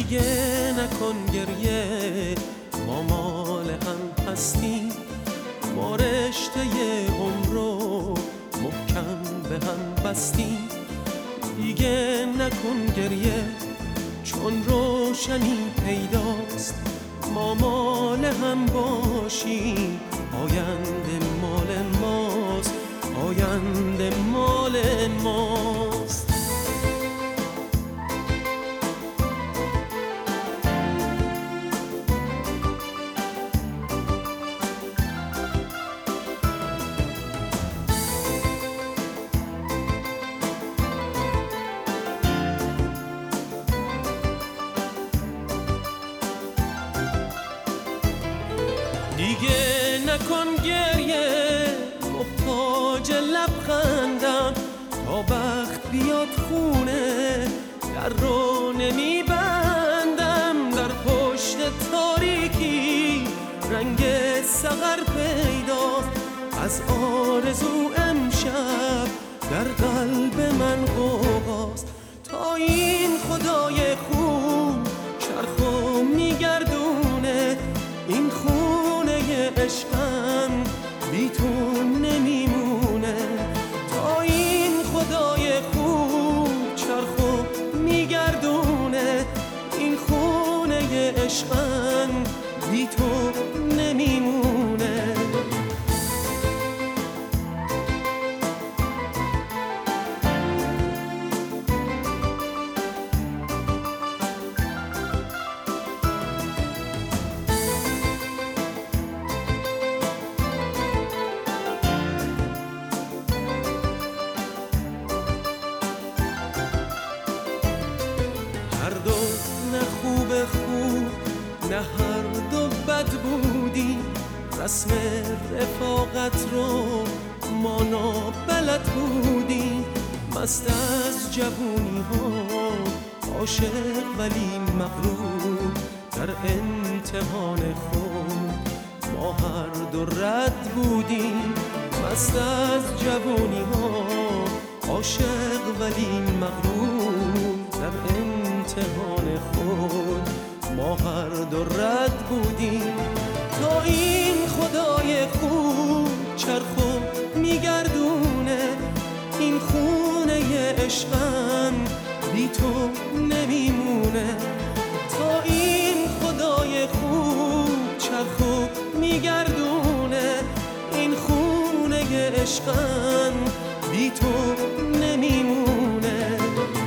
دیگه نکن گریه، ما مال هم هستیم، ما رشته عمر رو محکم به هم بستیم. دیگه نکن گریه چون روشنی پیداست، ما مال هم باشیم، آینده مال ماست، آینده مال ماست. دیگه نکن گریه، محتاج لبخندم، تا وقت بیاد خونه در رو نمیبندم. در پشت تاریکی رنگ سحر پیداست، از آرزو امشب در قلب من غوغاست. تا این خدای خوب چرخو میگردونه، این خونه عشقم بی تو نمیمونه. تا این خدای خوب چرخو میگردونه، این خونه عشقم بی تو نمیمونه. نه خوب نه هر دو بد بودی، رسم رفاقت رو ما نابلد بودیم. مست از جوونی ها عاشق ولی مغرور، در امتحان خود ما هر دو رد بودیم. مست از جوونی ها عاشق ولی مغرور، در امتحان خود ما هر دو رد بودیم. تا این خدای خوب چرخو میگردونه، این خونه عشقم بی تو نمیمونه. تا این خدای خوب چرخو میگردونه، این خونه عشقم بی تو نمیمونه.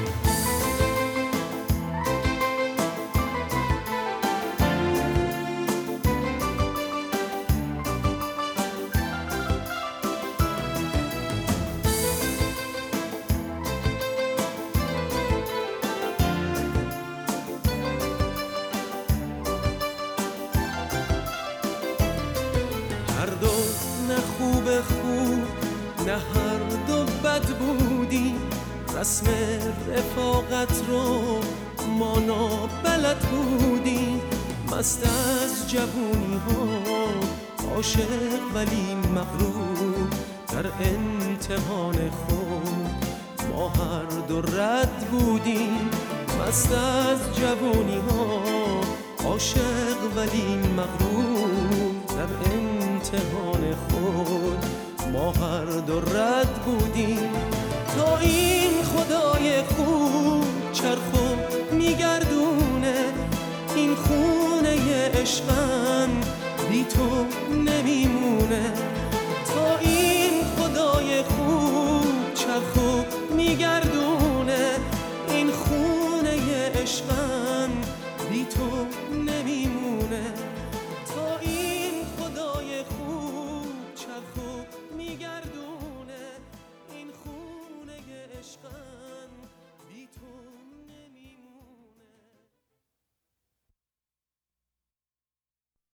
هر دو نه خوب نه هر دو بد بودی، رسم رفاقت رو ما نابلد بودیم. مست از جوونی ها عاشق ولی مغرور، در امتحان خود ما هر دو رد بودیم. مست از جوونی ها عاشق ولی مغرور، در امتحان خود ما هر دو رد بودیم. تا این خدای خوب چرخو میگردونه، این خونه عشقم بی تو نمیمونه. تا این خدای خوب چرخو میگردونه، این خونه عشقم